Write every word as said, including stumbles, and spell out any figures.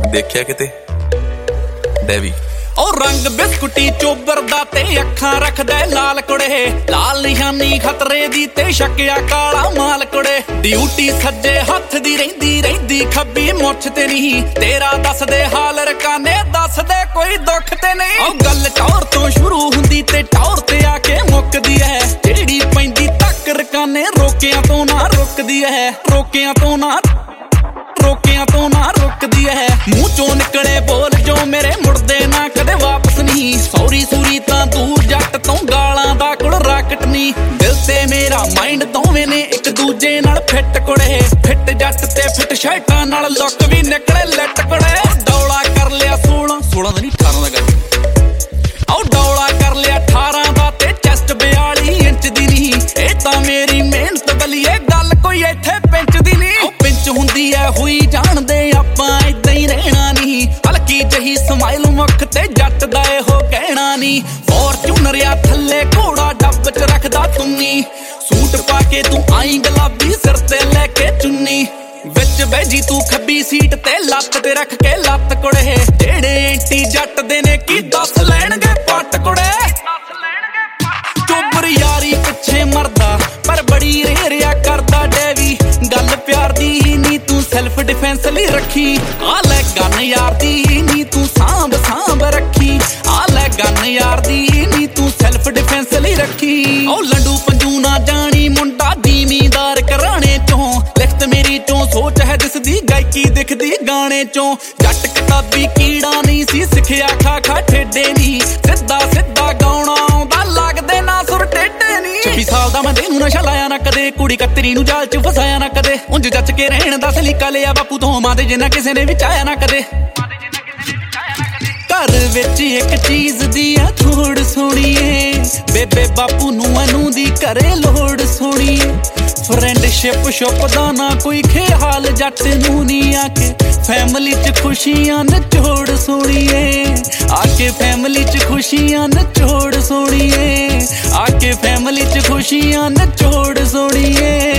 ਦੇਖਿਆ ਕਿਤੇ ਡੈਵੀ ਉਹ ਰੰਗ ਬਿਸਕੁਟੀ ਚੋਬਰਦਾ ਤੇ ਅੱਖਾਂ ਰੱਖਦਾ ਲਾਲ ਕੁੜੇ, ਲਾਲ ਨਿਸ਼ਾਨੀ ਖਤਰੇ ਦੀ ਤੇ ਸ਼ੱਕਿਆ ਕਾਲਾ ਮਾਲ ਕੁੜੇ। ਡਿਊਟੀ ਸੱਜੇ ਹੱਥ ਦੀ ਰਹਿੰਦੀ ਰਹਿੰਦੀ ਖੱਬੀ ਮੁੱਛ ਤੇ ਨਹੀਂ, ਤੇਰਾ ਦੱਸਦੇ ਹਾਲ ਰਕਾਨੇ ਦੱਸਦੇ ਕੋਈ ਦੁੱਖ ਤੇ ਨਹੀਂ। ਉਹ ਗੱਲ ਟੌਰ ਤੋਂ ਸ਼ੁਰੂ ਹੁੰਦੀ ਤੇ ਟੌਰ ਤੇ ਆ ਕੇ ਮੁੱਕਦੀ ਐ, ਜਿਹੜੀ ਪੈਂਦੀ ਤੱਕ ਰਕਾਨੇ ਰੋਕਿਆਂ ਤੋਂ ਨਾ ਰੁਕਦੀ ਐ, ਰੋਕਿਆਂ ਤੋਂ ਨਾ ਰੋਕਿਆਂ ਤੋਂ ਨਾ ਰੁਕਦੀ ਐ। ਮੂੰਹ ਚੋਂ ਨਿਕਲੇ ਬੋਲ ਜੋ ਮੇਰੇ ਮੁੜਦੇ ਨਾ ਕਦੇ ਵਾਪਸ ਨਹੀਂ, ਸੌਰੀ ਸੂਰੀ ਤਾਂ ਦੂਰ ਜੱਟ ਤੋਂ ਗਾਲਾਂ ਦਾ ਕੁੜ ਰਾਕਟ ਨਹੀਂ। ਦਿਲ ਤੇ ਮੇਰਾ ਮਾਈਂਡ ਦੋਵੇਂ ਨੇ ਇੱਕ ਦੂਜੇ ਨਾਲ ਫਿੱਟ ਕੁੜੇ, ਫਿੱਟ ਜੱਟ ਤੇ ਫਿੱਟ ਸ਼ਰਟਾਂ ਨਾਲ ਲੁੱਕ ਵੀ ਨਿਕਲੇ ਲੱਟ ਕੁੜੇ। ਡੌਲਾ ਕਰ ਲਿਆ ਸੋਲਾਂ ਸੋਲਾਂ ਦਾ ਨਹੀਂ ਅਠਾਰਾਂ ਦਾ ਗੱਲ, ਆਓ ਡੌਲਾ ਕਰ ਲਿਆ ਅਠਾਰਾਂ ਦਾ ਤੇ ਚੈਸਟ ਬਿਆਲੀ ਇੰਚ ਦੀ ਨਹੀਂ। ਇਹ ਤਾਂ ਮੇਰੀ ਮਿਹਨਤ ਬਲੀਏ ਗੱਲ ਕੋਈ ਇੱਥੇ ਪਿੰਚ ਦੀ ਨਹੀਂ। ਪਿੰਚ ਹੁੰਦੀ ਐ ਹੋਈ ਜਾਣਦੇ ਆਪਾਂ ਏਦਾਂ ਹੀ ਰਹਿਣਾ ਨਹੀਂ, ਹਲਕੀ ਜਹੀ ਸਮਾਈਲ ਮੁੱਖ ਤੇ ਜੱਟ ਦਾ ਇਹੋ ਕਹਿਣਾ ਨਹੀਂ। ਫੋਰਚੂਨਰ ਆ ਥੱਲੇ ਘੋੜਾ ਡੱਬ ਚ ਰੱਖਦਾ ਤੁੰਨੀ, ਸੂਟ ਪਾ ਕੇ ਤੂੰ ਆਈ ਗੁਲਾਬੀ ਸਿਰ ਤੇ ਲੈ ਕੇ ਚੁੰਨੀ। ਵਿੱਚ ਬੈਜੀ ਤੂੰ ਖੱਬੀ ਸੀਟ ਤੇ ਲੱਤ ਤੇ ਰੱਖ ਕੇ ਲੱਤ ਕੁੜੇ, ਜਿਹੜੇ ਐਂਟੀ ਜੱਟ ਦੇ ਨੇ ਕੀ ਦੱਸ ਲੈਣਗੇ ਪੱਟ ਕੁੜੇ। ਚੋਬਰ ਯਾਰੀ ਪਿੱਛੇ ਮਰਦਾ ਪਰ ਬੜੀ ਰੇਰਿਆ ਕਰਦਾ ਡੈਵੀ, ਗੱਲ ਪਿਆਰ ਦੀ ਨੀ ਤੂੰ ਸੈਲਫ ਡਿਫੈਂਸ ਲਈ ਰੱਖੀ। ਆ ਲੈ ਗਨ ਯਾਰ ਦੀ ਨੀ ਤੂੰ ਸਾਂਭ ਸਾਂਭ ਰੱਖੀ, ਆ ਲੈ ਗਨ ਯਾਰ ਦੀ ਨੀ ਤੂੰ ਸੈਲਫ ਡਿਫੈਂਸ ਲਈ ਰੱਖੀ। ਉਹ ਲੰਡੂ ਪੰਜੂ ਨਾ ਜਾਣੀ ਮੁੰਡਾ ਦੀਮੀਦਾਰ ਘਰਾਣੇ ਚੋਂ, ਲਿਖਤ ਮੇਰੀ ਚੋਂ ਸੋਚ ਹੈ ਦਿਸਦੀ ਗਾਇਕੀ ਦਿਖਦੀ ਗਾਣੇ ਚੋਂ। ਜੱਟ ਕਿਤਾਬੀ ਕੀੜਾ ਨਹੀਂ ਸੀ ਸਿੱਖਿਆ ਖਾ ਖਾ ਠੇਡੇ ਨਹੀਂ, ਸਿੱਧਾ ਸਿੱਧਾ ਗਾਉਣਾ ਆਉਂਦਾ ਲੱਗਦੇ ਨਾ ਸੁਰ ਟੇਢੇ ਨਹੀਂ। ਛੱਬੀ ਸਾਲ ਦਾ ਮੈਂ ਦੇ ਨੂੰ ਨਸ਼ਾ ਲਾਇਆ ਨਾ ਕਦੇ, ਕੁੜੀ ਕਤਰੀ ਨੂੰ ਜਾਲ ਚ ਫਸਾਇਆ ਨਾ ਕਦੇ, ਉਂਝ ਜੱਚ ਕੇ ਰਹਿਣ ਦਾ ਸਲੀਕਾ ਲਿਆ ਬਾਪੂ ਤੋਂ ਮਾਂ ਦੇ ਜਿੰਨਾ ਕਿਸੇ ਨੇ ਵਿੱਚ ਆਇਆ ਨਾ ਕਦੇ। ਘਰ ਵਿੱਚ ਇੱਕ ਚੀਜ਼ ਦੀ ਆ ਥੋੜ ਸੋਣੀਏ, ਬੇਬੇ ਬਾਪੂ ਨੂੰ ਅਨੂ ਦੀ ਘਰੇ ਲੋੜ ਸੋਣੀਏ। ਫਰੈਂਡਸ਼ਿਪ ਸ਼ੁਪ ਦਾ ਨਾ ਕੋਈ ਖਿਆਲ ਜੱਟ ਨੂੰ ਨੀ, ਆ ਕੇ ਫੈਮਲੀ ਚ ਖੁਸ਼ੀਆਂ ਨਚੋੜ ਸੋਣੀਏ, ਆ ਕੇ ਫੈਮਲੀ ਚ ਖੁਸ਼ੀਆਂ ਨਚੋੜ ਸੋਣੀਏ, ਆ ਕੇ ਫੈਮਲੀ ਚ ਖੁਸ਼ੀਆਂ ਨਚੋੜ ਸੋਣੀਏ।